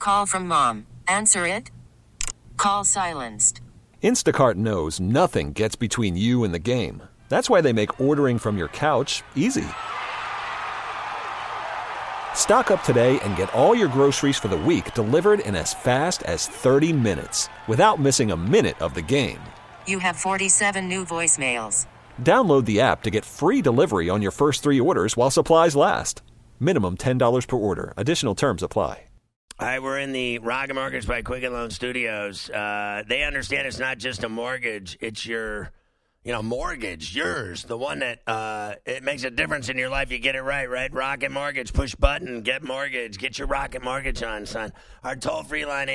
Call from mom. Answer it. Call silenced. Instacart knows nothing gets between you and the game. That's why they make ordering from your couch easy. Stock up today and get all your groceries for the week delivered in as fast as 30 minutes without missing a minute of the game. You have 47 new voicemails. Download the app to get free delivery on your first 3 orders while supplies last. Minimum $10 per order. Additional terms apply. All right, we're in the Rocket Mortgage by Quicken Loan Studios. They understand it's not just a mortgage. It's your, mortgage, yours, the one that it makes a difference in your life. You get it right? Rocket Mortgage. Push button, get mortgage. Get your Rocket Mortgage on, son. Our toll-free line,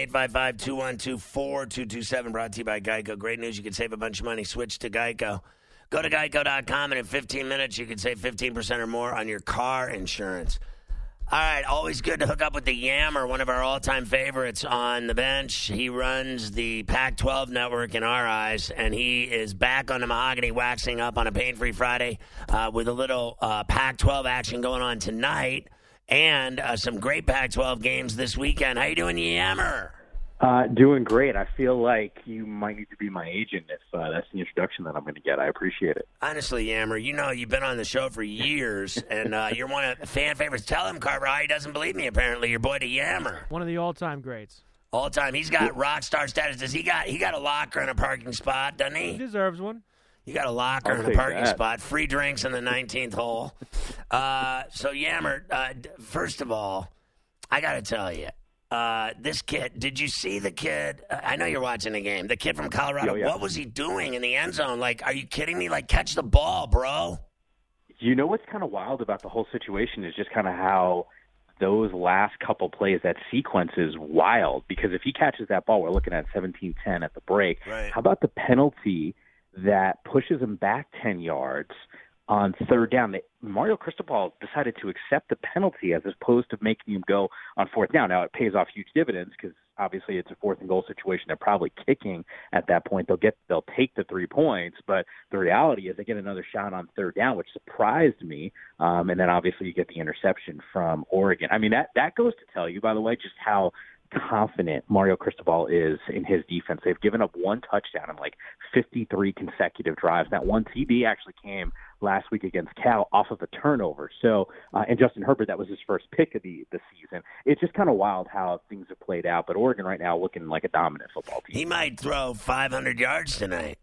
855-212-4227, brought to you by Geico. Great news. You can save a bunch of money. Switch to Geico. Go to geico.com, and in 15 minutes, you can save 15% or more on your car insurance. All right, always good to hook up with the Yammer, one of our all-time favorites on the bench. He runs the Pac-12 network in our eyes, and he is back on the mahogany, waxing up on a pain-free Friday with a little Pac-12 action going on tonight and some great Pac-12 games this weekend. How you doing, Yammer? Doing great. I feel like you might need to be my agent if that's the introduction that I'm going to get. I appreciate it. Honestly, Yammer, you've been on the show for years, and you're one of the fan favorites. Tell him, Carver, how he doesn't believe me, apparently. Your boy, the Yammer. One of the all-time greats. All-time. He's got rock star status. Does he got a locker and a parking spot, doesn't he? He deserves one. You got a locker and a parking spot. Free drinks in the 19th hole. So, Yammer, first of all, I got to tell you, this kid, did you see the kid? I know you're watching the game. The kid from Colorado, yeah. What was he doing in the end zone? Like, are you kidding me? Like, catch the ball, bro. You know what's kind of wild about the whole situation is just kind of how those last couple plays, that sequence is wild. Because if he catches that ball, we're looking at 17-10 at the break. Right. How about the penalty that pushes him back 10 yards on third down? Mario Cristobal decided to accept the penalty as opposed to making him go on fourth down. Now, it pays off huge dividends because obviously it's a fourth and goal situation. They're probably kicking at that point. They'll take the 3 points, but the reality is they get another shot on third down, which surprised me. And then obviously you get the interception from Oregon. I mean, that goes to tell you, by the way, just how confident Mario Cristobal is in his defense. They've given up 1 touchdown in like 53 consecutive drives. That 1 TD actually came last week against Cal off of a turnover. So, and Justin Herbert, that was his first pick of the season. It's just kind of wild how things have played out. But Oregon right now looking like a dominant football team. He might throw 500 yards tonight.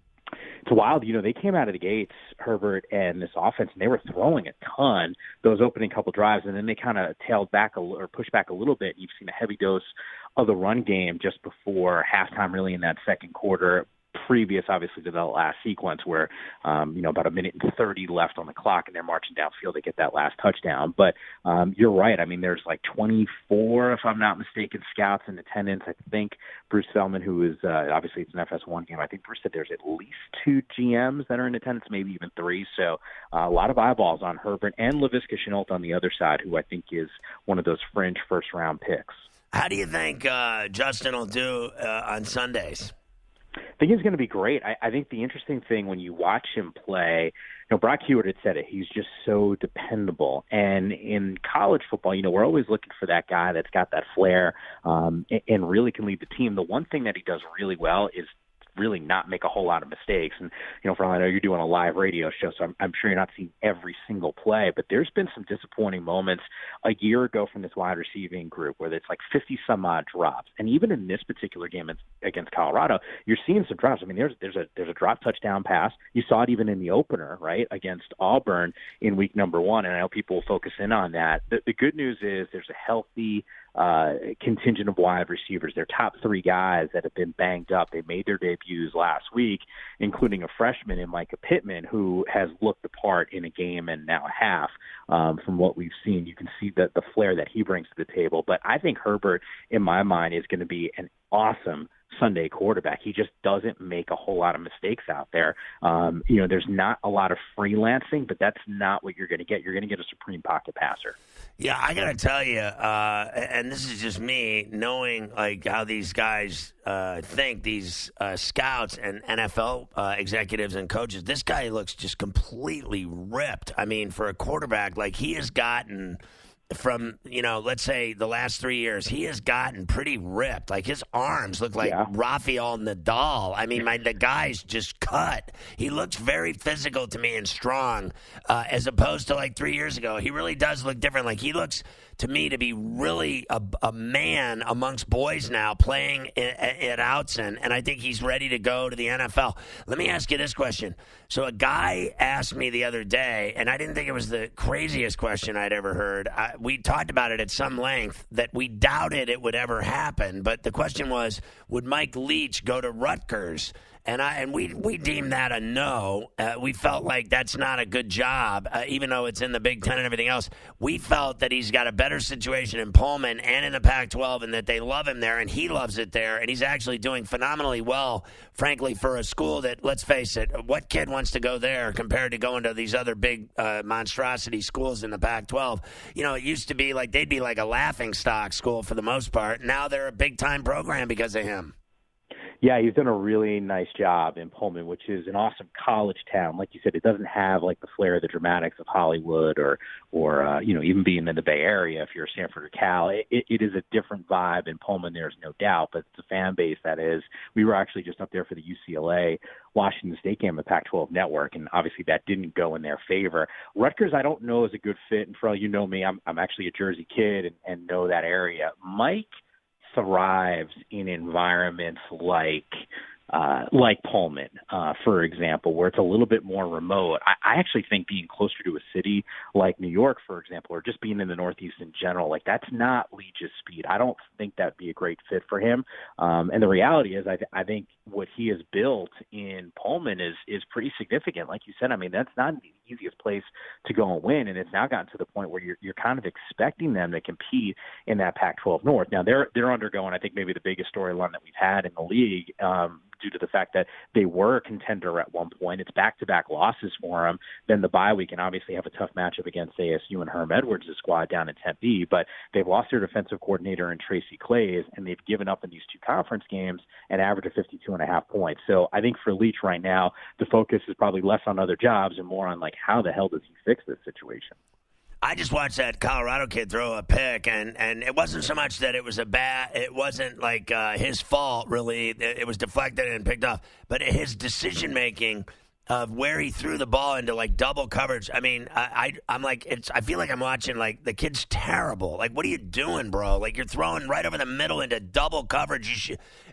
It's wild. They came out of the gates, Herbert and this offense, and they were throwing a ton those opening couple drives, and then they kind of tailed back or pushed back a little bit. You've seen a heavy dose of the run game just before halftime, really, in that second quarter, previous, obviously, to the last sequence where, about 1 minute and 30 left on the clock, and they're marching downfield to get that last touchdown. But you're right. I mean, there's like 24, if I'm not mistaken, scouts in attendance. I think Bruce Feldman, who is obviously it's an FS1 game, I think Bruce said there's at least 2 GMs that are in attendance, maybe even 3. So a lot of eyeballs on Herbert and Laviska Shenault on the other side, who I think is one of those fringe first-round picks. How do you think Justin will do on Sundays? I think he's going to be great. I think the interesting thing when you watch him play, Brock Hewitt had said it, he's just so dependable. And in college football, we're always looking for that guy that's got that flair and really can lead the team. The one thing that he does really well is really not make a whole lot of mistakes. And, for all I know, you're doing a live radio show, so I'm sure you're not seeing every single play, but there's been some disappointing moments a year ago from this wide receiving group where it's like 50 some odd drops. And even in this particular game against Colorado, you're seeing some drops. I mean, there's a drop touchdown pass. You saw it even in the opener, right, against Auburn in week number 1. And I know people will focus in on that. The good news is there's a healthy contingent of wide receivers. Their top 3 guys that have been banged up. They made their debuts last week, including a freshman in Micah Pittman, who has looked the part in a game and now a half. From what we've seen, you can see the flair that he brings to the table. But I think Herbert, in my mind, is going to be an awesome Sunday quarterback. He just doesn't make a whole lot of mistakes out there. There's not a lot of freelancing, but that's not what you're going to get. You're going to get a supreme pocket passer. Yeah, I got to tell you, and this is just me knowing like how these guys think, these scouts and NFL executives and coaches. This guy looks just completely ripped. I mean, for a quarterback, like he has gotten from, let's say the last 3 years, he has gotten pretty ripped. Like his arms look like Rafael Nadal. I mean, the guy's just cut. He looks very physical to me and strong, as opposed to like 3 years ago. He really does look different. Like he looks to me to be really a man amongst boys now playing at Outson, and I think he's ready to go to the NFL. Let me ask you this question. So a guy asked me the other day, and I didn't think it was the craziest question I'd ever heard. We talked about it at some length that we doubted it would ever happen, but the question was, would Mike Leach go to Rutgers? And we deemed that a no. We felt like that's not a good job, even though it's in the Big Ten and everything else. We felt that he's got a better situation in Pullman and in the Pac-12, and that they love him there, and he loves it there, and he's actually doing phenomenally well, frankly, for a school that, let's face it, what kid wants to go there compared to going to these other big monstrosity schools in the Pac-12? It used to be like they'd be like a laughingstock school for the most part. Now they're a big-time program because of him. Yeah, he's done a really nice job in Pullman, which is an awesome college town. Like you said, it doesn't have like the flair of the dramatics of Hollywood or even being in the Bay Area if you're Stanford or Cal. It is a different vibe in Pullman, there's no doubt, but it's a fan base that is. We were actually just up there for the UCLA Washington State game, the Pac-12 network, and obviously that didn't go in their favor. Rutgers, I don't know, is a good fit, and for all you know me, I'm actually a Jersey kid and know that area. Mike thrives in environments like Pullman, for example, where it's a little bit more remote. I actually think being closer to a city like New York, for example, or just being in the Northeast in general, like that's not Leach's speed. I don't think that'd be a great fit for him. And the reality is, I think what he has built in Pullman is pretty significant. Like you said, I mean, that's not the easiest place to go and win, and it's now gotten to the point where you're kind of expecting them to compete in that Pac-12 North. Now they're undergoing, I think, maybe the biggest storyline that we've had in the league. Due to the fact that they were a contender at one point. It's back-to-back losses for them. Then the bye week, and obviously have a tough matchup against ASU and Herm Edwards' squad down in Tempe, but they've lost their defensive coordinator in Tracy Claeys, and they've given up in these two conference games an average of 52.5 points. So I think for Leach right now, the focus is probably less on other jobs and more on, like, how the hell does he fix this situation? I just watched that Colorado kid throw a pick, and it wasn't so much that it wasn't like his fault, really. It was deflected and picked off. But his decision-making of where he threw the ball into, like, double coverage, I mean, I'm like, I feel like I'm watching, like, the kid's terrible. Like, what are you doing, bro? Like, you're throwing right over the middle into double coverage.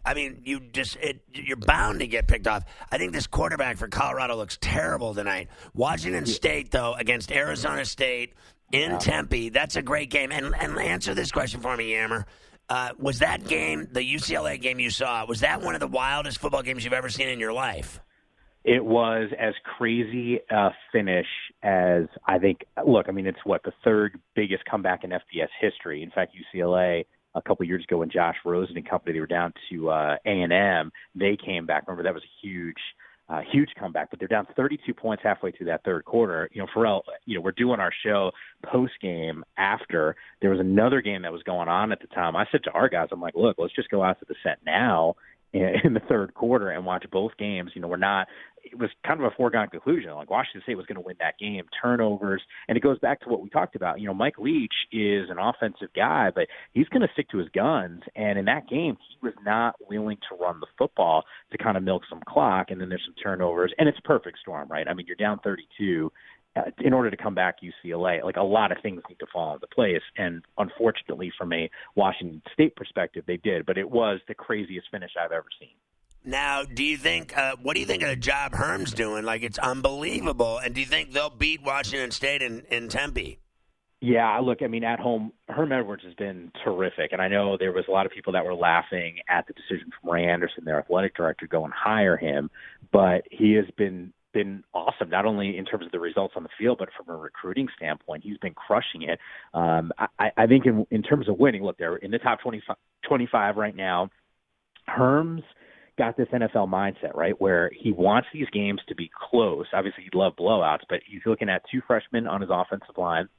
You're bound to get picked off. I think this quarterback for Colorado looks terrible tonight. Washington State, though, against Arizona State, in Tempe, that's a great game. And answer this question for me, Yammer. Was that game, the UCLA game you saw, was that one of the wildest football games you've ever seen in your life? It was as crazy a finish as I think. Look, I mean, it's the third biggest comeback in FBS history. In fact, UCLA a couple of years ago when Josh Rosen and company, they were down to A&M, they came back. Remember, that was a huge comeback, but they're down 32 points halfway through that third quarter. Pharrell, we're doing our show post game after there was another game that was going on at the time. I said to our guys, I'm like, look, let's just go out to the set now in the third quarter and watch both games. It was kind of a foregone conclusion. Like, Washington State was going to win that game, turnovers. And it goes back to what we talked about. Mike Leach is an offensive guy, but he's going to stick to his guns. And in that game, he was not willing to run the football to kind of milk some clock. And then there's some turnovers. And it's a perfect storm, right? I mean, you're down 32. In order to come back UCLA, like, a lot of things need to fall into place. And unfortunately, from a Washington State perspective, they did. But it was the craziest finish I've ever seen. Now, what do you think of the job Herm's doing? Like, it's unbelievable. And do you think they'll beat Washington State in Tempe? Yeah, look, I mean, at home, Herm Edwards has been terrific. And I know there was a lot of people that were laughing at the decision from Ray Anderson, their athletic director, to go and hire him. But he has been awesome, not only in terms of the results on the field, but from a recruiting standpoint. He's been crushing it. I think in terms of winning, look, they're in the top 25 right now. Herm's got this NFL mindset, right, where he wants these games to be close. Obviously, he'd love blowouts, but he's looking at two freshmen on his offensive line.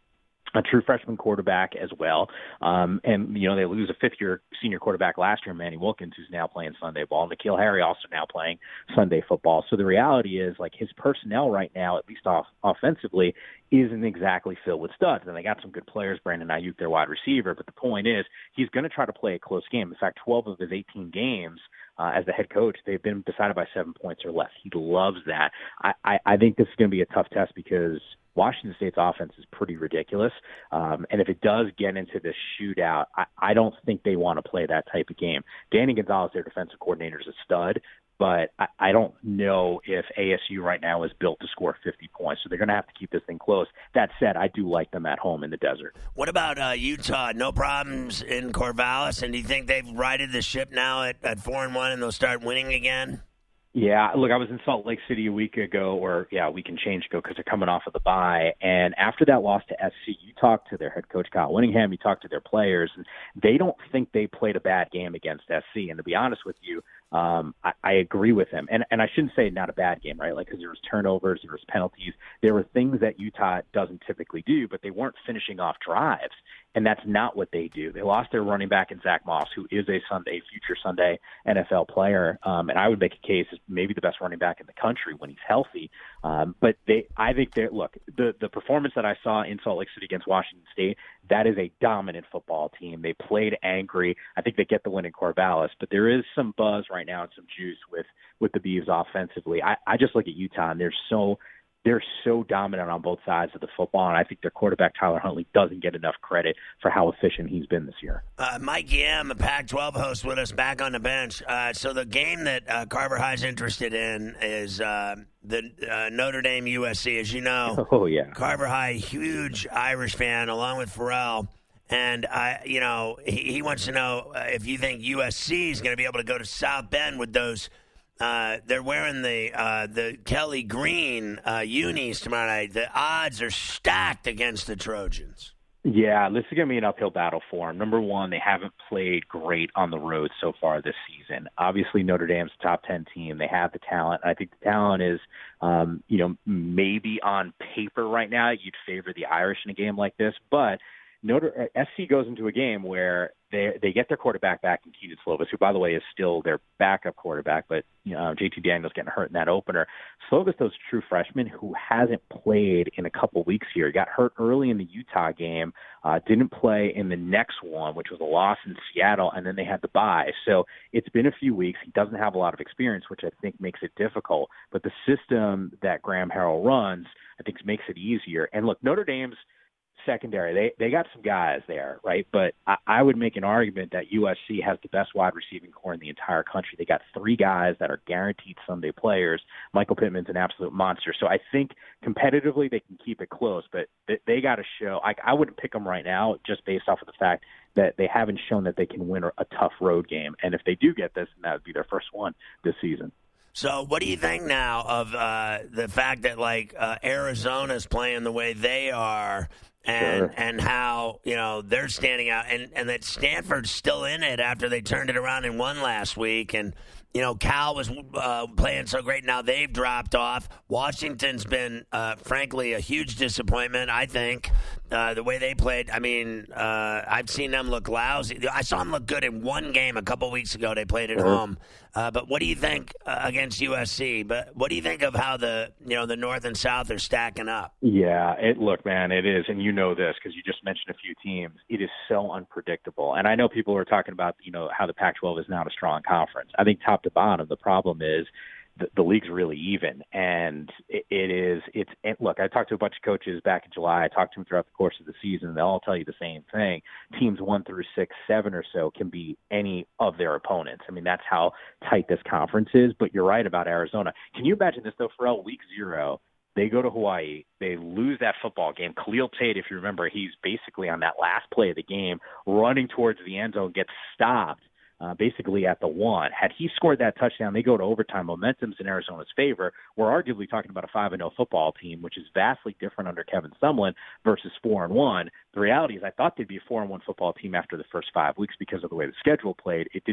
a true freshman quarterback as well. And, you know, they lose a fifth-year senior quarterback last year, Manny Wilkins, who's now playing Sunday ball. N'Keal Harry also now playing Sunday football. So the reality is, like, his personnel right now, at least offensively, isn't exactly filled with studs. And they got some good players, Brandon Ayuk, their wide receiver. But the point is, he's going to try to play a close game. In fact, 12 of his 18 games as the head coach, they've been decided by 7 points or less. He loves that. I think this is going to be a tough test because Washington State's offense is pretty ridiculous. And if it does get into this shootout, I don't think they want to play that type of game. Danny Gonzalez, their defensive coordinator, is a stud, but I don't know if ASU right now is built to score 50 points. So they're going to have to keep this thing close. That said, I do like them at home in the desert. What about Utah? No problems in Corvallis, and do you think they've righted the ship now at 4-1 and they'll start winning again? Yeah, look, I was in Salt Lake City a week and change ago because they're coming off of the bye. And after that loss to SC, you talked to their head coach, Kyle Whittingham, you talked to their players, and they don't think they played a bad game against SC. And to be honest with you, I agree with him. And I shouldn't say not a bad game, right? Like, because there was turnovers, there was penalties. There were things that Utah doesn't typically do, but they weren't finishing off drives. And that's not what they do. They lost their running back in Zach Moss, who is a future Sunday NFL player. And I would make a case as maybe the best running back in the country when he's healthy. But I think the performance that I saw in Salt Lake City against Washington State, that is a dominant football team. They played angry. I think they get the win in Corvallis, but there is some buzz right now and some juice with the Beavs offensively. I just look at Utah, and they're so dominant on both sides of the football, and I think their quarterback, Tyler Huntley, doesn't get enough credit for how efficient he's been this year. Mike Yam, a Pac-12 host with us, back on the bench. So the game that Carver High's interested in is the Notre Dame USC. As you know, Carver High, huge Irish fan, along with Pharrell. And, he wants to know if you think USC is going to be able to go to South Bend with those they're wearing the Kelly Green unis tomorrow night. The odds are stacked against the Trojans. Yeah, this is going to be an uphill battle for them. Number one, they haven't played great on the road so far this season. Obviously, Notre Dame's a top 10 team. They have the talent. I think the talent is, maybe on paper right now you'd favor the Irish in a game like this, but SC goes into a game where they get their quarterback back in Keaton Slovis, who, by the way, is still their backup quarterback, but JT Daniels getting hurt in that opener. Slovis, those true freshman who hasn't played in a couple weeks here. He got hurt early in the Utah game, didn't play in the next one, which was a loss in Seattle, and then they had the bye. So it's been a few weeks. He doesn't have a lot of experience, which I think makes it difficult. But the system that Graham Harrell runs, I think, makes it easier. And look, Notre Dame's secondary, they got some guys there, right? But I would make an argument that USC has the best wide receiving core in the entire country. They got three guys that are guaranteed Sunday players. Michael Pittman's an absolute monster. So I think competitively they can keep it close, but they got to show. I wouldn't pick them right now just based off of the fact that they haven't shown that they can win a tough road game. And if they do get this, then that would be their first one this season. So what do you think now of the fact that, Arizona's playing the way they are and how, they're standing out and that Stanford's still in it after they turned it around and won last week? And, Cal was playing so great. Now they've dropped off. Washington's been, frankly, a huge disappointment, I think, the way they played. I mean, I've seen them look lousy. I saw them look good in one game a couple weeks ago. They played at home. But what do you think against USC? But what do you think of how the North and South are stacking up? Yeah, look, man, it is. And you know this because you just mentioned a few teams. It is so unpredictable. And I know people are talking about, how the Pac-12 is not a strong conference. I think top to bottom, the problem is the league's really even, and look, I talked to a bunch of coaches back in July. I talked to them throughout the course of the season, and they'll all tell you the same thing. Teams 1 through 6, 7 or so can be any of their opponents. I mean, that's how tight this conference is, but you're right about Arizona. Can you imagine this, though, Pharrell? Week 0, they go to Hawaii. They lose that football game. Khalil Tate, if you remember, he's basically on that last play of the game, running towards the end zone, gets stopped. Basically at the 1. Had he scored that touchdown, they go to overtime. Momentum's in Arizona's favor. We're arguably talking about a 5-0 football team, which is vastly different under Kevin Sumlin versus 4-1. The reality is I thought they'd be a 4-1 football team after the first 5 weeks because of the way the schedule played. It didn't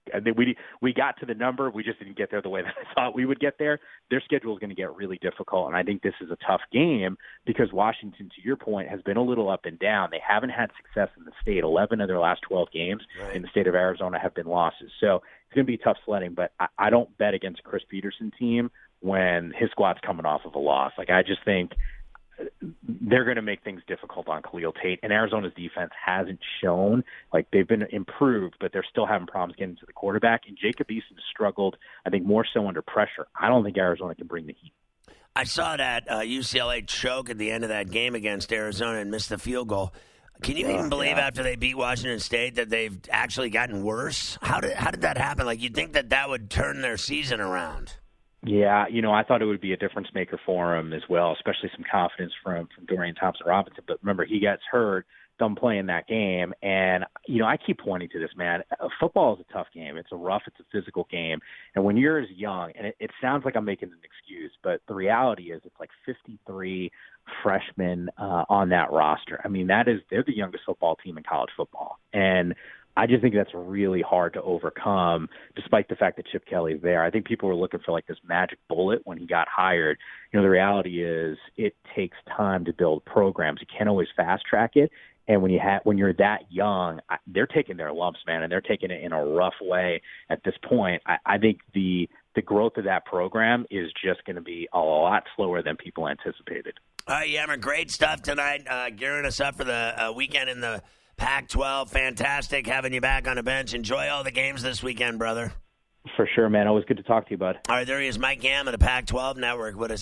we got to the number. We just didn't get there the way that I thought we would get there. Their schedule is going to get really difficult, and I think this is a tough game because Washington, to your point, has been a little up and down. They haven't had success in the state. 11 of their last 12 games in the state of Arizona have been losses. So it's going to be tough sledding, but I don't bet against a Chris Peterson team when his squad's coming off of a loss. Like, I just think they're going to make things difficult on Khalil Tate, and Arizona's defense hasn't shown. Like, they've been improved, but they're still having problems getting to the quarterback, and Jacob Eason struggled, I think, more so under pressure. I don't think Arizona can bring the heat. I saw that UCLA choke at the end of that game against Arizona and missed the field goal. Can you even believe after they beat Washington State that they've actually gotten worse? How did that happen? Like, you'd think that would turn their season around. Yeah, I thought it would be a difference maker for him as well, especially some confidence from Dorian Thompson-Robinson. But remember, he gets hurt, done playing that game. And, I keep pointing to this, man. Football is a tough game. It's a physical game. And when you're as young, and it sounds like I'm making an excuse, but the reality is it's like 53 freshmen on that roster. I mean, they're the youngest football team in college football. And I just think that's really hard to overcome, despite the fact that Chip Kelly's there. I think people were looking for like this magic bullet when he got hired. The reality is it takes time to build programs. You can't always fast track it. And when you're that young, they're taking their lumps, man, and they're taking it in a rough way at this point. I think the growth of that program is just going to be a lot slower than people anticipated. All right, Yammer, great stuff tonight, gearing us up for the weekend in the Pac-12. Fantastic having you back on the bench. Enjoy all the games this weekend, brother. For sure, man. Always good to talk to you, bud. All right, there he is, Mike Yam of the Pac-12 Network with us,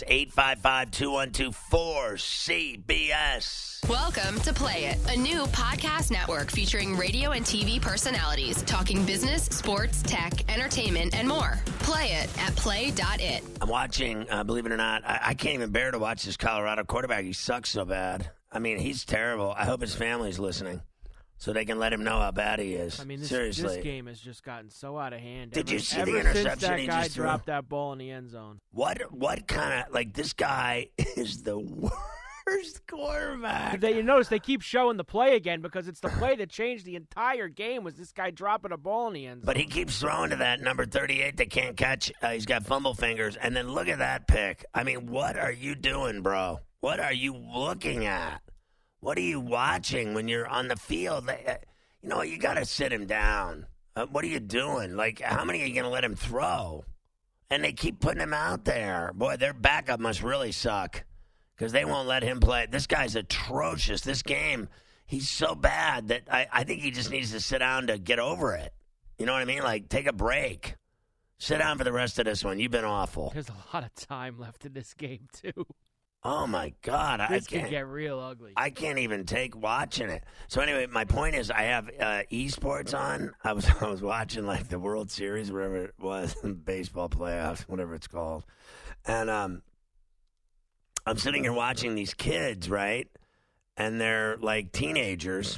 855-212-4CBS. Welcome to Play It, a new podcast network featuring radio and TV personalities talking business, sports, tech, entertainment, and more. Play it at play.it. I'm watching, believe it or not, I can't even bear to watch this Colorado quarterback. He sucks so bad. I mean, he's terrible. I hope his family's listening so they can let him know how bad he is. I mean, seriously. This game has just gotten so out of hand. Did you see the ever interception since that he guy just threw? dropped that ball in the end zone? What kind of, like, this guy is the worst quarterback. You notice they keep showing the play again because it's the play that changed the entire game was this guy dropping a ball in the end zone. But he keeps throwing to that number 38 that can't catch. He's got fumble fingers. And then look at that pick. I mean, what are you doing, bro? What are you looking at? What are you watching when you're on the field? You got to sit him down. What are you doing? Like, how many are you going to let him throw? And they keep putting him out there. Boy, their backup must really suck because they won't let him play. This guy's atrocious. This game, he's so bad that I think he just needs to sit down to get over it. You know what I mean? Like, take a break. Sit down for the rest of this one. You've been awful. There's a lot of time left in this game, too. Oh, my God. This can get real ugly. I can't even take watching it. So, anyway, my point is I have esports on. I was watching, like, the World Series, whatever it was, baseball playoffs, whatever it's called. And I'm sitting here watching these kids, right? And they're, like, teenagers.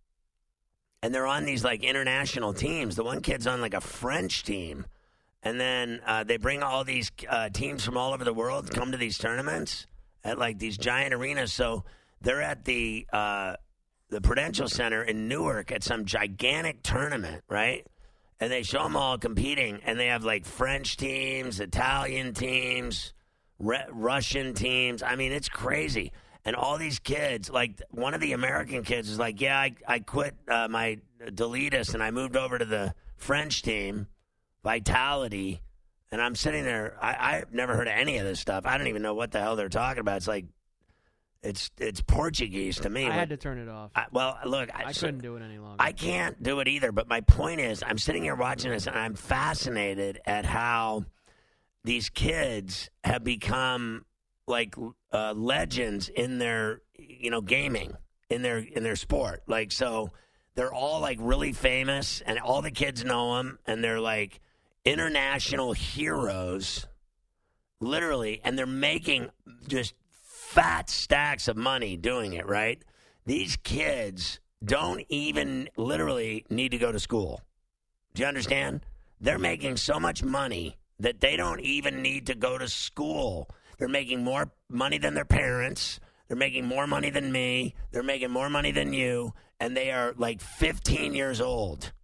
And they're on these, like, international teams. The one kid's on, like, a French team. And then they bring all these teams from all over the world to come to these tournaments at like these giant arenas. So they're at the Prudential Center in Newark at some gigantic tournament, right? And they show them all competing, and they have like French teams, Italian teams, Russian teams. I mean, it's crazy. And all these kids, like one of the American kids is like, yeah, I quit my Deletus and I moved over to the French team, Vitality. And I'm sitting there. I've never heard of any of this stuff. I don't even know what the hell they're talking about. It's like, it's Portuguese to me. I had to turn it off. I couldn't do it any longer. I can't do it either. But my point is, I'm sitting here watching this, and I'm fascinated at how these kids have become like legends in their, gaming, in their sport. Like, so they're all like really famous, and all the kids know them, and they're like international heroes, literally, and they're making just fat stacks of money doing it, right? These kids don't even literally need to go to school. Do you understand? They're making so much money that they don't even need to go to school. They're making more money than their parents. They're making more money than me. They're making more money than you. And they are like 15 years old.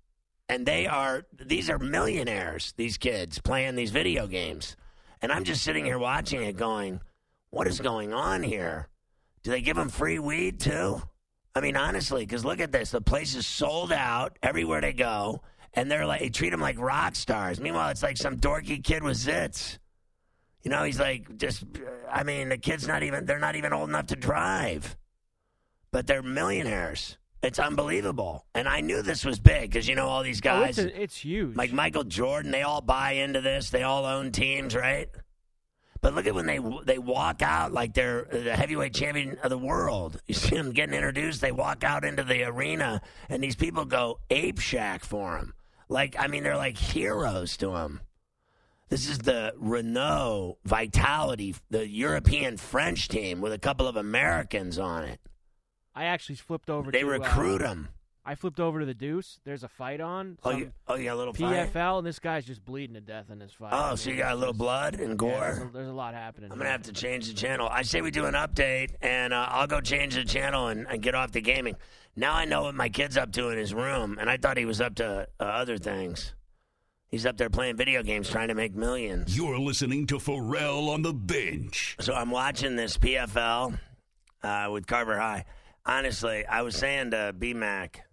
And these are millionaires, these kids playing these video games. And I'm just sitting here watching it going, what is going on here? Do they give them free weed too? I mean, honestly, because look at this. The place is sold out everywhere they go. And they treat them like rock stars. Meanwhile, it's like some dorky kid with zits. You know, he's like the kid's they're not even old enough to drive. But they're millionaires. It's unbelievable. And I knew this was big because, all these guys. It's huge. Like Michael Jordan, they all buy into this. They all own teams, right? But look at when they walk out like they're the heavyweight champion of the world. You see them getting introduced. They walk out into the arena, and these people go ape shack for them. They're like heroes to them. This is the Renault Vitality, the European French team with a couple of Americans on it. I actually flipped over. They recruit them. I flipped over to the Deuce. There's a fight on. You got a little PFL, fight? and this guy's just bleeding to death in this fight. Oh, so you got a little blood and gore? Yeah, there's a lot happening. I'm going to have to change the channel. I say we do an update, and I'll go change the channel and get off the gaming. Now I know what my kid's up to in his room, and I thought he was up to other things. He's up there playing video games trying to make millions. You're listening to Pharrell on the Bench. So I'm watching this PFL with Carver High. Honestly, I was saying to B-Mac,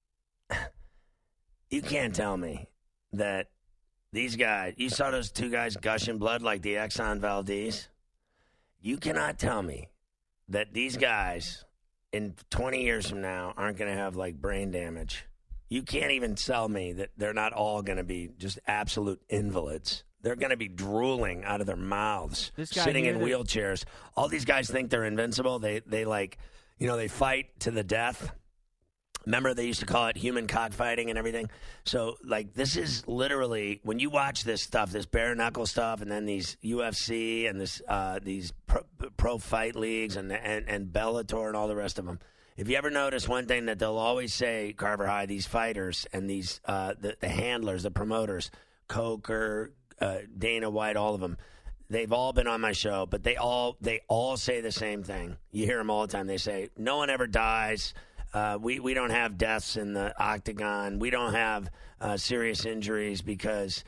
you can't tell me that these guys, you saw those two guys gushing blood like the Exxon Valdez? You cannot tell me that these guys in 20 years from now aren't going to have brain damage. You can't even tell me that they're not all going to be just absolute invalids. They're going to be drooling out of their mouths, sitting in wheelchairs. All these guys think they're invincible. They fight to the death. Remember, they used to call it human cockfighting and everything. So, this is literally, when you watch this stuff, this bare knuckle stuff, and then these UFC and these pro fight leagues and Bellator and all the rest of them. If you ever notice one thing that they'll always say, Carver High, these fighters and these the handlers, the promoters, Coker, Dana White, all of them, they've all been on my show, but they all say the same thing. You hear them all the time. They say, no one ever dies. We don't have deaths in the octagon. We don't have serious injuries because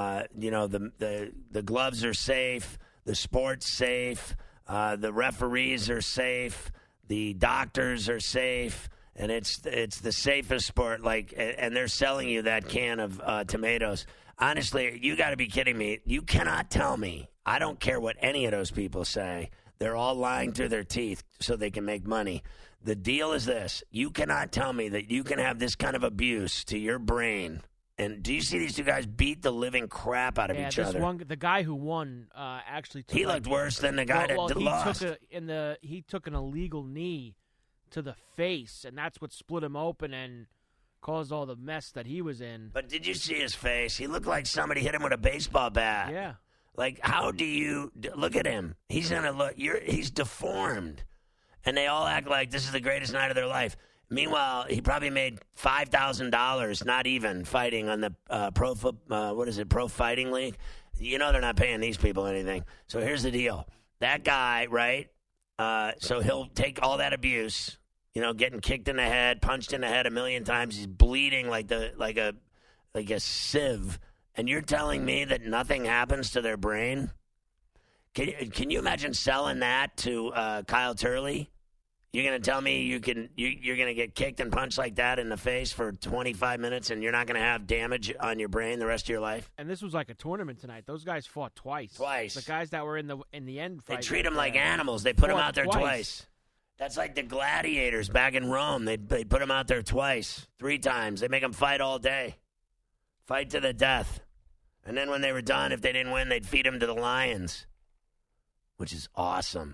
the gloves are safe, the sport's safe, the referees are safe, the doctors are safe, and it's the safest sport. And they're selling you that can of tomatoes. Honestly, you got to be kidding me. You cannot tell me. I don't care what any of those people say. They're all lying through their teeth so they can make money. The deal is this. You cannot tell me that you can have this kind of abuse to your brain. And do you see these two guys beat the living crap out of each other? The guy who won actually took... He looked worse than the guy that lost. He took an illegal knee to the face, and that's what split him open and caused all the mess that he was in. But did you see his face? He looked like somebody hit him with a baseball bat. Yeah. How do you look at him? He's he's deformed, and they all act like this is the greatest night of their life. Meanwhile, he probably made $5,000, not even, fighting on the Pro Fighting League. They're not paying these people anything. So here's the deal: that guy, right? So he'll take all that abuse, getting kicked in the head, punched in the head 1,000,000 times. He's bleeding like a sieve. And you're telling me that nothing happens to their brain? Can you imagine selling that to Kyle Turley? You're going to tell me you're going to get kicked and punched like that in the face for 25 minutes and you're not going to have damage on your brain the rest of your life? And this was like a tournament tonight. Those guys fought twice. The guys that were in the end fight. They treat them like animals. They put them out there twice. That's like the gladiators back in Rome. They put them out there twice, 3 times. They make them fight all day. Fight to the death. And then when they were done, if they didn't win, they'd feed them to the lions, which is awesome.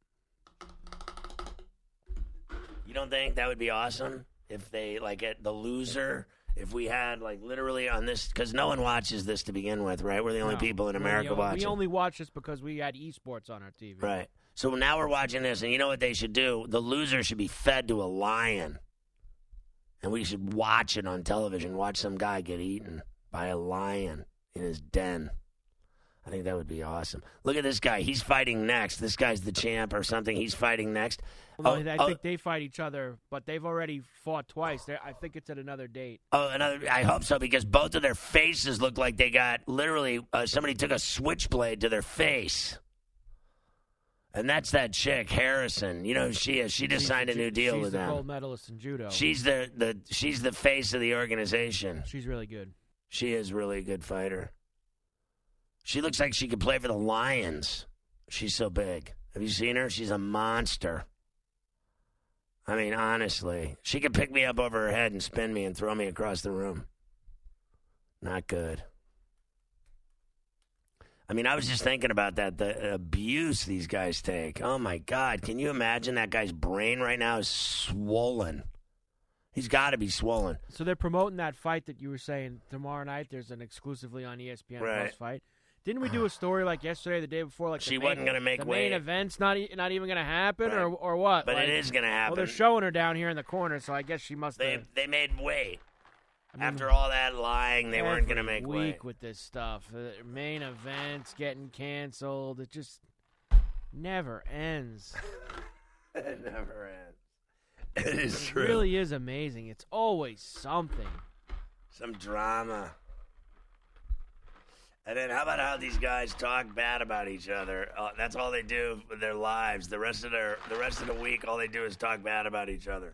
You don't think that would be awesome if they, at the loser, if we had, literally on this, because no one watches this to begin with, right? We're the only people in America watching. We only watch this because we had esports on our TV. Right. So now we're watching this, and you know what they should do? The loser should be fed to a lion. And we should watch it on television, watch some guy get eaten by a lion in his den. I think that would be awesome. Look at this guy. He's fighting next. This guy's the champ or something. He's fighting next. Well, I think they fight each other, but they've already fought twice. I think it's at another date. I hope so, because both of their faces look like they got literally somebody took a switchblade to their face. And that's that chick, Harrison. You know who she is. She just signed a new deal with them. She's the gold medalist in judo. She's the face of the organization. She's really good. She is really a good fighter. She looks like she could play for the Lions. She's so big. Have you seen her? She's a monster. I mean, honestly. She could pick me up over her head and spin me and throw me across the room. Not good. I mean, I was just thinking about that, the abuse these guys take. Oh, my God. Can you imagine that guy's brain right now is swollen? He's got to be swollen. So they're promoting that fight that you were saying tomorrow night. There's an exclusively on ESPN Plus fight. Didn't we do a story like yesterday, the day before? Like she wasn't going to make weight. The main event's not even going to happen, right. or what? But it is going to happen. Well, they're showing her down here in the corner, so I guess she must have. They made weight. I mean, after all that lying, they weren't going to make weight. Week with this stuff. Main events getting canceled. It just never ends. It never ends. It is true. It really is amazing. It's always something. Some drama. And then how about how these guys talk bad about each other? That's all they do with their lives. The rest of the week, all they do is talk bad about each other.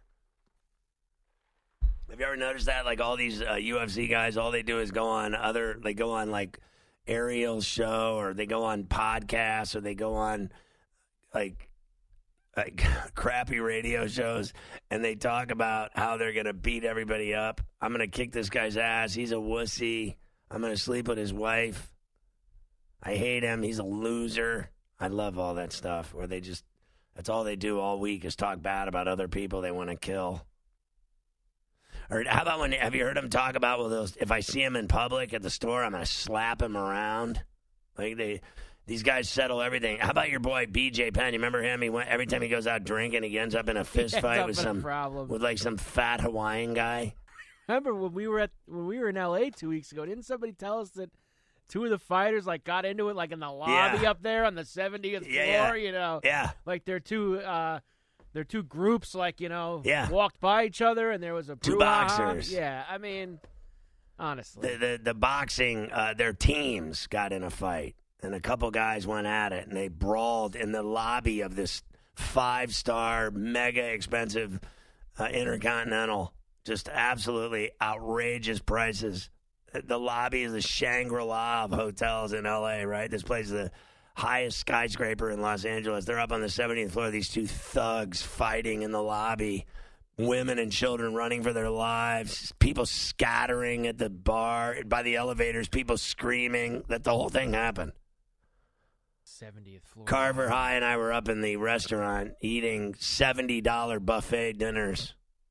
Have you ever noticed that? Like all these UFC guys, all they do is go on like Ariel's show, or they go on podcasts, or they go on like crappy radio shows, and they talk about how they're going to beat everybody up. I'm going to kick this guy's ass. He's a wussy. I'm going to sleep with his wife. I hate him. He's a loser. I love all that stuff where that's all they do all week is talk bad about other people they want to kill. Or how about have you heard them talk about, well, if I see him in public at the store, I'm going to slap him around? Like these guys settle everything. How about your boy B.J. Penn? You remember him? Every time he goes out drinking, he ends up in a fist fight with some fat Hawaiian guy. Remember when we were in L.A. 2 weeks ago? Didn't somebody tell us that two of the fighters got into it in the lobby up there on the 70th floor? You know, like they're two groups walked by each other, and there was a two boxers. Yeah, I mean, honestly, the boxing their teams got in a fight, and a couple guys went at it, and they brawled in the lobby of this 5-star mega expensive Intercontinental. Just absolutely outrageous prices. The lobby is the Shangri-La of hotels in L.A., right? This place is the highest skyscraper in Los Angeles. They're up on the 70th floor. These two thugs fighting in the lobby. Women and children running for their lives. People scattering at the bar. By the elevators, people screaming. That the whole thing happened. 70th floor. Carver High and I were up in the restaurant eating $70 buffet dinners.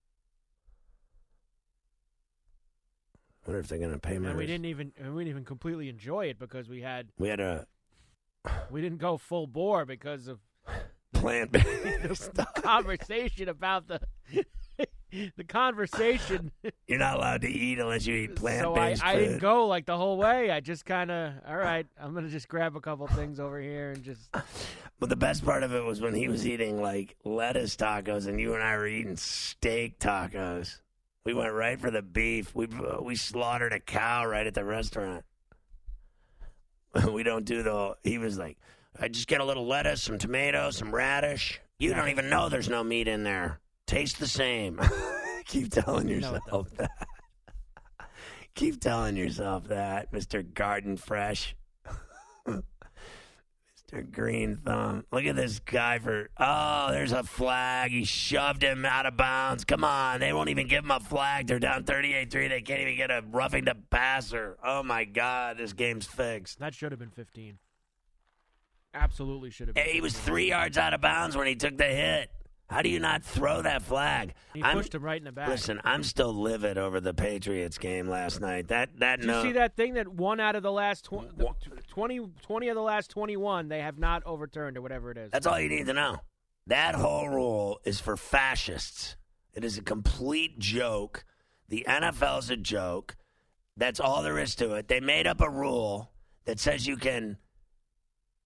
I wonder if they're going to pay me. And we didn't even completely enjoy it because we didn't go full bore because of plant-based the conversation about the conversation. You're not allowed to eat unless you eat plant-based So I didn't go the whole way. I just kind of, all right, I'm going to just grab a couple things over here and just. But the best part of it was when he was eating lettuce tacos and you and I were eating steak tacos. We went right for the beef. We slaughtered a cow right at the restaurant. We don't do he was like, I just get a little lettuce, some tomatoes, some radish. You don't even know there's no meat in there. Tastes the same. Keep telling yourself that. Keep telling yourself that, Mr. Garden Fresh. Mr. Green Thumb. Look at this guy there's a flag. He shoved him out of bounds. Come on. They won't even give him a flag. They're down 38-3. They can't even get a roughing the passer. Oh, my God. This game's fixed. That should have been 15. Absolutely should have been 15. He was 3 yards out of bounds when he took the hit. How do you not throw that flag? He pushed him right in the back. Listen, I'm still livid over the Patriots game last night. Did you see that thing that one out of the last 20 of the last 21 they have not overturned or whatever it is? That's all you need to know. That whole rule is for fascists. It is a complete joke. The NFL's a joke. That's all there is to it. They made up a rule that says you can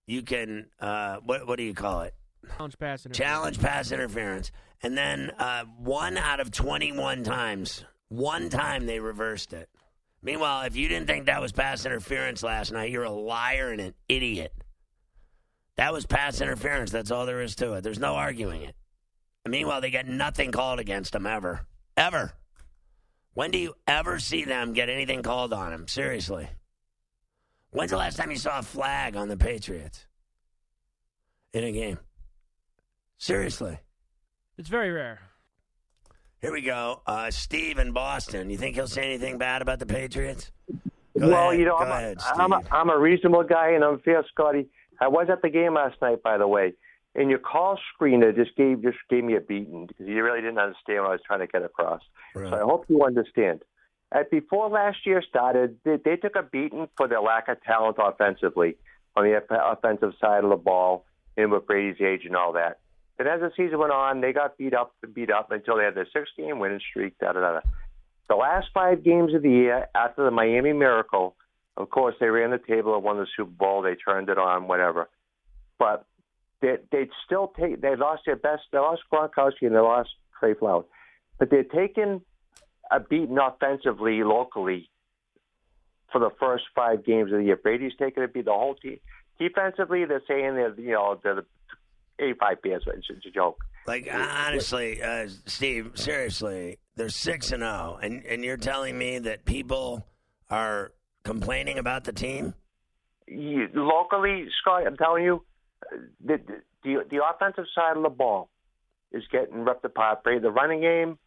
you can what do you call it? Challenge pass interference. And then 1 out of 21 times, one time they reversed it. Meanwhile, if you didn't think that was pass interference last night, you're a liar and an idiot. That was pass interference. That's all there is to it. There's no arguing it. And meanwhile, they get nothing called against them ever. Ever. When do you ever see them get anything called on them? Seriously. When's the last time you saw a flag on the Patriots in a game? Seriously. It's very rare. Here we go. Steve in Boston. You think he'll say anything bad about the Patriots? I'm a reasonable guy, and I'm fair, Scotty. I was at the game last night, by the way, and your call screener just gave me a beating because you really didn't understand what I was trying to get across. Right. So I hope you understand. Before last year started, they took a beating for their lack of talent offensively on the offensive side of the ball and with Brady's age and all that. And as the season went on, they got beat up until they had their 6-game winning streak, The last 5 games of the year after the Miami Miracle, of course, they ran the table and won the Super Bowl. They turned it on, whatever. But they'd still take. They lost their best. They lost Gronkowski and they lost Trey Flowers. But they're taking a beating offensively, locally, for the first 5 games of the year. Brady's taking a beat. The whole team. Defensively, they're saying they're the 85 Bears. It's a joke. Like, honestly, Steve, seriously, they're 6-0, and you're telling me that people are complaining about the team? Locally, Scott, I'm telling you, the offensive side of the ball is getting ripped apart. The running game,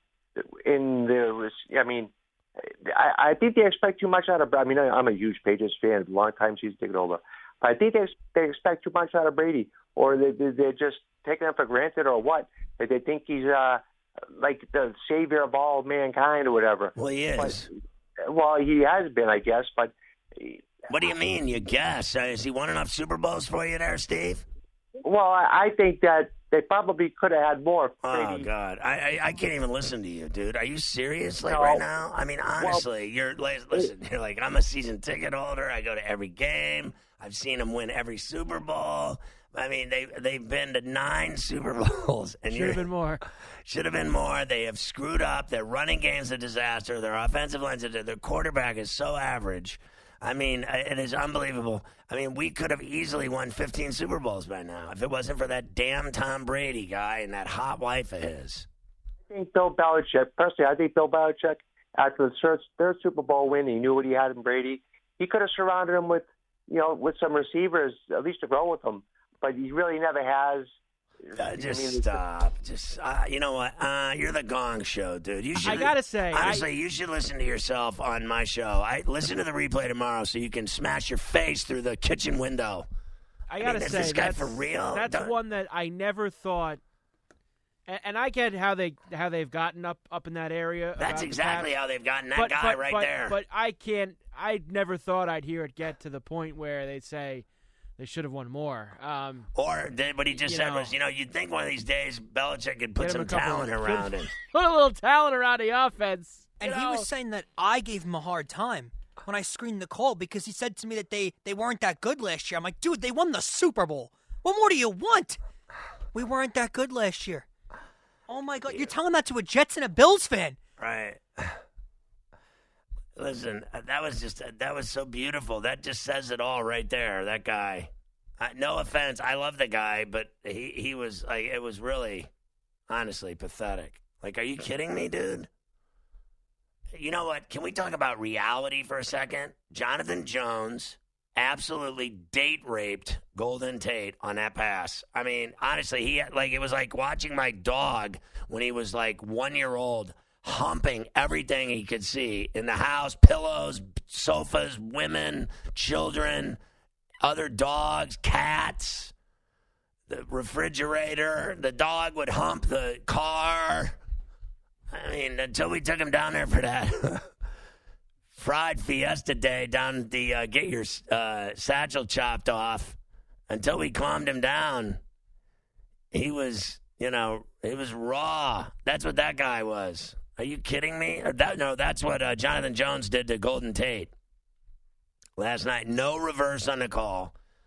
I think they expect too much out of. I'm a huge Patriots fan. A long time she's taken over, but I think they expect too much out of Brady, or they're just taking him for granted, or what? They think he's like the savior of all mankind, or whatever. Well, he is. Well, he has been, I guess, but. What do you mean, you guess? Has he won enough Super Bowls for you there, Steve? Well, I think that they probably could have had more. Oh, God. I can't even listen to you, dude. Are you serious right now? I mean, honestly, you're like, I'm a season ticket holder. I go to every game. I've seen him win every Super Bowl. I mean, they've been to 9 Super Bowls. And should have been more. Should have been more. They have screwed up. Their running game's a disaster. Their offensive line's their quarterback is so average. I mean, it is unbelievable. I mean, we could have easily won 15 Super Bowls by now if it wasn't for that damn Tom Brady guy and that hot wife of his. I think Bill Belichick, after the third Super Bowl win, he knew what he had in Brady. He could have surrounded him with some receivers, at least to grow with him. But he really never has. Stop. You know what? You're the Gong Show, dude. I gotta say, honestly, you should listen to yourself on my show. Listen to the replay tomorrow so you can smash your face through the kitchen window. I gotta say, this guy for real? That's one that I never thought. And I get how they've gotten up in that area. That's exactly how they've gotten that guy right there. But I never thought I'd hear it get to the point where they say. They should have won more. What he just said was, you'd think one of these days Belichick could put some talent around him. Put a little talent around the offense. And he was saying that I gave him a hard time when I screened the call because he said to me that they weren't that good last year. I'm like, dude, they won the Super Bowl. What more do you want? We weren't that good last year. Oh, my God. You're telling that to a Jets and a Bills fan. Right. Listen, that was so beautiful. That just says it all right there, that guy. No offense, I love the guy, but he was like, it was really, honestly, pathetic. Like, are you kidding me, dude? You know what? Can we talk about reality for a second? Jonathan Jones absolutely date raped Golden Tate on that pass. I mean, honestly, it was like watching my dog when he was like 1 year old. Humping everything he could see in the house, pillows, sofas, women, children, other dogs, cats, the refrigerator. The dog would hump the car. I mean, until we took him down there for that fried Fiesta Day down the get your satchel chopped off, until we calmed him down, he was, it was raw. That's what that guy was. Are you kidding me? That's what Jonathan Jones did to Golden Tate last night. No reverse on the call.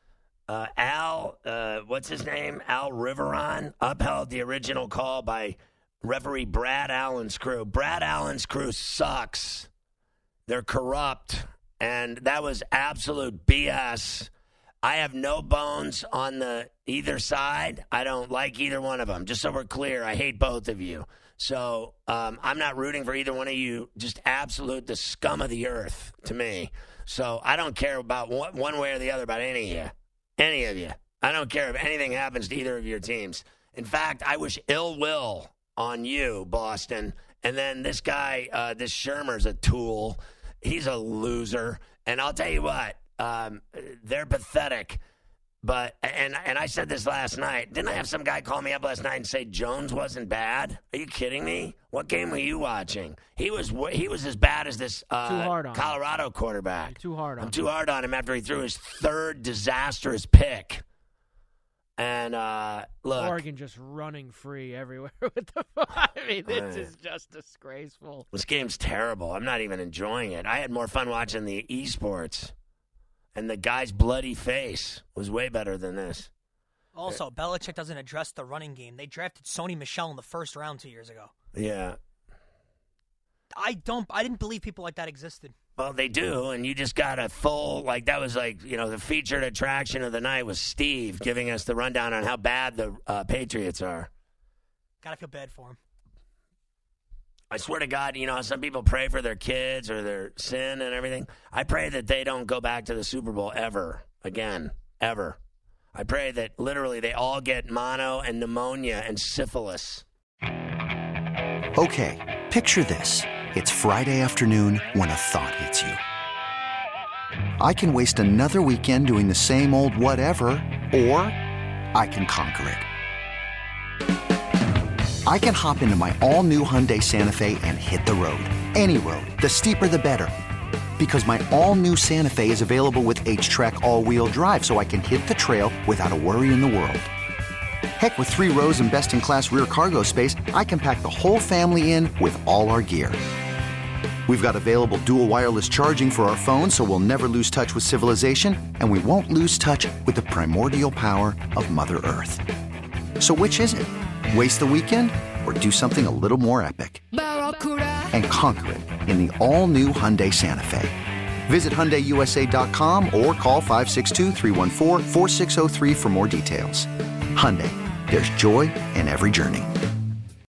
Al, what's his name? Al Riveron upheld the original call by referee Brad Allen's crew. Brad Allen's crew sucks. They're corrupt, and that was absolute BS. I have no bones on either side. I don't like either one of them. Just so we're clear, I hate both of you. So I'm not rooting for either one of you. Just absolute the scum of the earth to me. So I don't care about one way or the other about any of you. Any of you. I don't care if anything happens to either of your teams. In fact, I wish ill will on you, Boston. And then this guy, this Shermer's a tool. He's a loser. And I'll tell you what, they're pathetic. But and I said this last night. Didn't I have some guy call me up last night and say Jones wasn't bad? Are you kidding me? What game were you watching? He was as bad as this Colorado quarterback. I'm too hard on him after he threw his third disastrous pick. And look, Oregon just running free everywhere with the ball. I mean, this is just disgraceful. This game's terrible. I'm not even enjoying it. I had more fun watching the esports. And the guy's bloody face was way better than this. Also, Belichick doesn't address the running game. They drafted Sony Michel in the first round 2 years ago. Yeah. I didn't believe people like that existed. Well, they do, and you just got a full, that was the featured attraction of the night was Steve giving us the rundown on how bad the Patriots are. Gotta feel bad for him. I swear to God, some people pray for their kids or their sin and everything. I pray that they don't go back to the Super Bowl ever again, ever. I pray that literally they all get mono and pneumonia and syphilis. Okay, picture this. It's Friday afternoon when a thought hits you. I can waste another weekend doing the same old whatever, or I can conquer it. I can hop into my all-new Hyundai Santa Fe and hit the road. Any road. The steeper, the better. Because my all-new Santa Fe is available with H-Track all-wheel drive, so I can hit the trail without a worry in the world. Heck, with 3 rows and best-in-class rear cargo space, I can pack the whole family in with all our gear. We've got available dual wireless charging for our phones, so we'll never lose touch with civilization, and we won't lose touch with the primordial power of Mother Earth. So which is it? Waste the weekend or do something a little more epic? And conquer it in the all-new Hyundai Santa Fe. Visit HyundaiUSA.com or call 562-314-4603 for more details. Hyundai, there's joy in every journey.